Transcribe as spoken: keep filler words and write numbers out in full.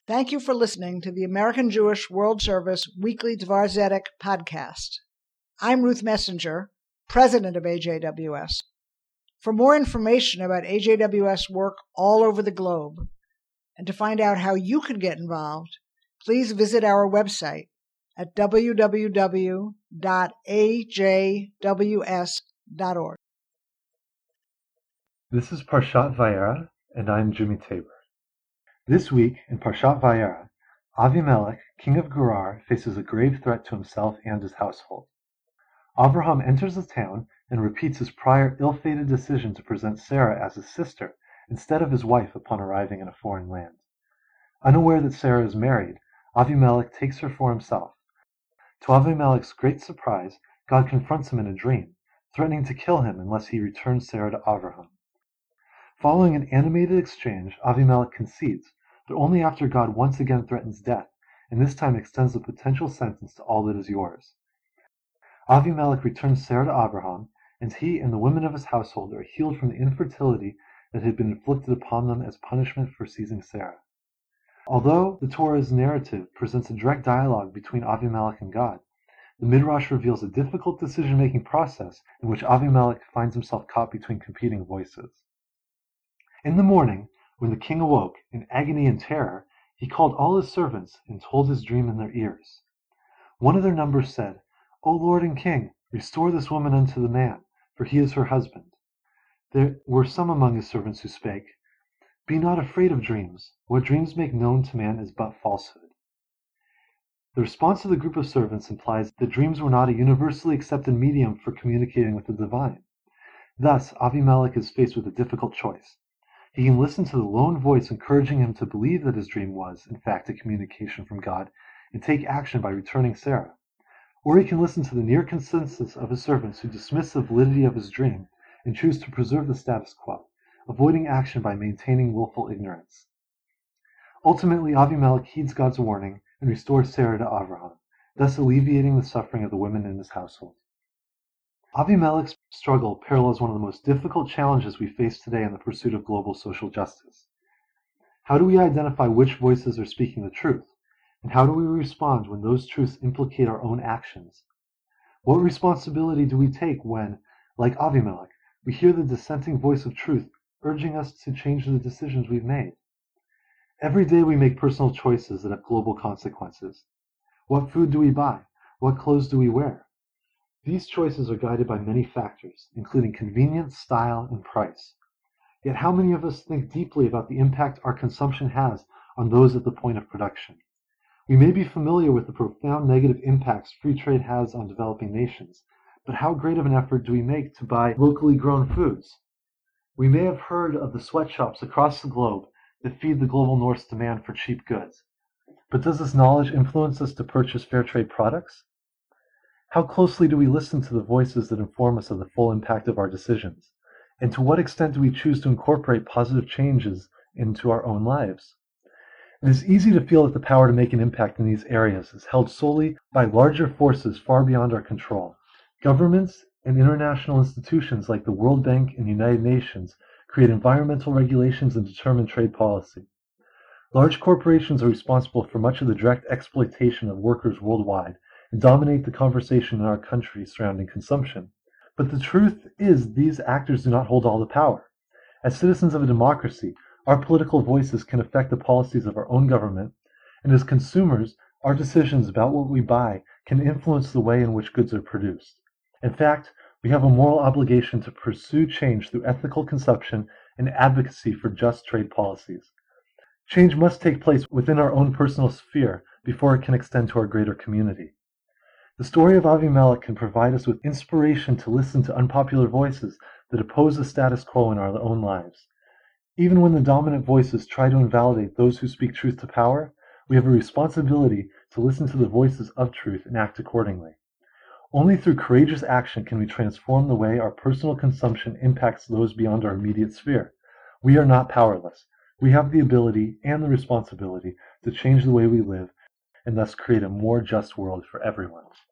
Thank you for listening to the American Jewish World Service Weekly Dvar Zedek podcast. I'm Ruth Messenger, president of A J W S. For more information about A J W S work all over the globe, and to find out how you can get involved, please visit our website at w w w dot a j w s dot org. This is Parshat Vayera, and I'm Jimmy Tabor. This week in Parshat Vayera, Avimelech, king of Gerar, faces a grave threat to himself and his household. Avraham enters the town and repeats his prior ill-fated decision to present Sarah as his sister instead of his wife upon arriving in a foreign land. Unaware that Sarah is married, Avimelech takes her for himself. To Avimelech's great surprise, God confronts him in a dream, threatening to kill him unless he returns Sarah to Avraham. Following an animated exchange, Avimelech concedes, but only after God once again threatens death, and this time extends the potential sentence to all that is yours. Avimelech returns Sarah to Abraham, and he and the women of his household are healed from the infertility that had been inflicted upon them as punishment for seizing Sarah. Although the Torah's narrative presents a direct dialogue between Avimelech and God, the Midrash reveals a difficult decision-making process in which Avimelech finds himself caught between competing voices. In the morning, when the king awoke, in agony and terror, he called all his servants and told his dream in their ears. One of their number said, "O Lord and King, restore this woman unto the man, for he is her husband." There were some among his servants who spake, "Be not afraid of dreams. What dreams make known to man is but falsehood." The response of the group of servants implies that dreams were not a universally accepted medium for communicating with the divine. Thus, Avimelech is faced with a difficult choice. He can listen to the lone voice encouraging him to believe that his dream was, in fact, a communication from God, and take action by returning Sarah. Or he can listen to the near consensus of his servants who dismiss the validity of his dream and choose to preserve the status quo, avoiding action by maintaining willful ignorance. Ultimately, Avimelech heeds God's warning and restores Sarah to Avraham, thus alleviating the suffering of the women in his household. Avimelech's struggle parallels one of the most difficult challenges we face today in the pursuit of global social justice. How do we identify which voices are speaking the truth, and how do we respond when those truths implicate our own actions? What responsibility do we take when, like Avimelech, we hear the dissenting voice of truth urging us to change the decisions we've made? Every day we make personal choices that have global consequences. What food do we buy? What clothes do we wear? These choices are guided by many factors, including convenience, style, and price. Yet how many of us think deeply about the impact our consumption has on those at the point of production? We may be familiar with the profound negative impacts free trade has on developing nations, but how great of an effort do we make to buy locally grown foods? We may have heard of the sweatshops across the globe that feed the global north's demand for cheap goods. But does this knowledge influence us to purchase fair trade products? How closely do we listen to the voices that inform us of the full impact of our decisions? And to what extent do we choose to incorporate positive changes into our own lives? It is easy to feel that the power to make an impact in these areas is held solely by larger forces far beyond our control. Governments and international institutions like the World Bank and United Nations create environmental regulations and determine trade policy. Large corporations are responsible for much of the direct exploitation of workers worldwide and dominate the conversation in our country surrounding consumption. But the truth is these actors do not hold all the power. As citizens of a democracy, our political voices can affect the policies of our own government, and as consumers, our decisions about what we buy can influence the way in which goods are produced. In fact, we have a moral obligation to pursue change through ethical consumption and advocacy for just trade policies. Change must take place within our own personal sphere before it can extend to our greater community. The story of Avimelech can provide us with inspiration to listen to unpopular voices that oppose the status quo in our own lives. Even when the dominant voices try to invalidate those who speak truth to power, we have a responsibility to listen to the voices of truth and act accordingly. Only through courageous action can we transform the way our personal consumption impacts those beyond our immediate sphere. We are not powerless. We have the ability and the responsibility to change the way we live and thus create a more just world for everyone.